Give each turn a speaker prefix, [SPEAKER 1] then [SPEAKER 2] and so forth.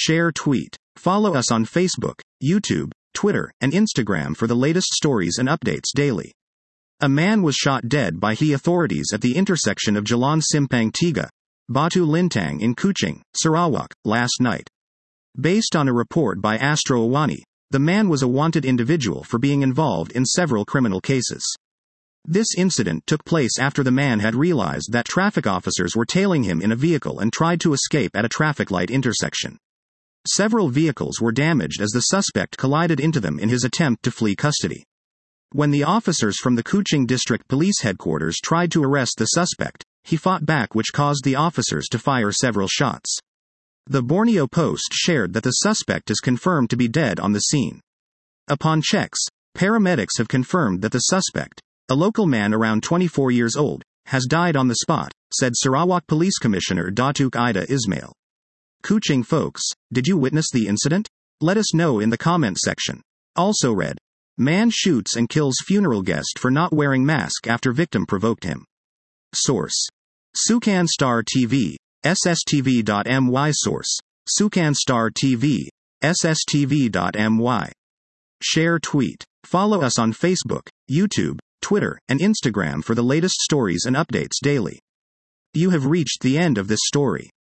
[SPEAKER 1] Share tweet. Follow us on Facebook, YouTube, Twitter, and Instagram for the latest stories and updates daily. A man was shot dead by the authorities at the intersection of Jalan Simpang Tiga, Batu Lintang in Kuching, Sarawak, last night. Based on a report by Astro Awani, the man was a wanted individual for being involved in several criminal cases. This incident took place after the man had realized that traffic officers were tailing him in a vehicle and tried to escape at a traffic light intersection. Several vehicles were damaged as the suspect collided into them in his attempt to flee custody. When the officers from the Kuching District Police Headquarters tried to arrest the suspect, he fought back, which caused the officers to fire several shots. The Borneo Post shared that the suspect is confirmed to be dead on the scene. Upon checks, paramedics have confirmed that the suspect, a local man around 24 years old, has died on the spot, said Sarawak Police Commissioner Datuk Ida Ismail. Kuching folks, did you witness the incident? Let us know in the comment section. Also read, man shoots and kills funeral guest for not wearing mask after victim provoked him. Source: Sukan Star TV, SSTV.my. Source: Sukan Star TV, SSTV.my. Share tweet. Follow us on Facebook, YouTube, Twitter, and Instagram for the latest stories and updates daily. You have reached the end of this story.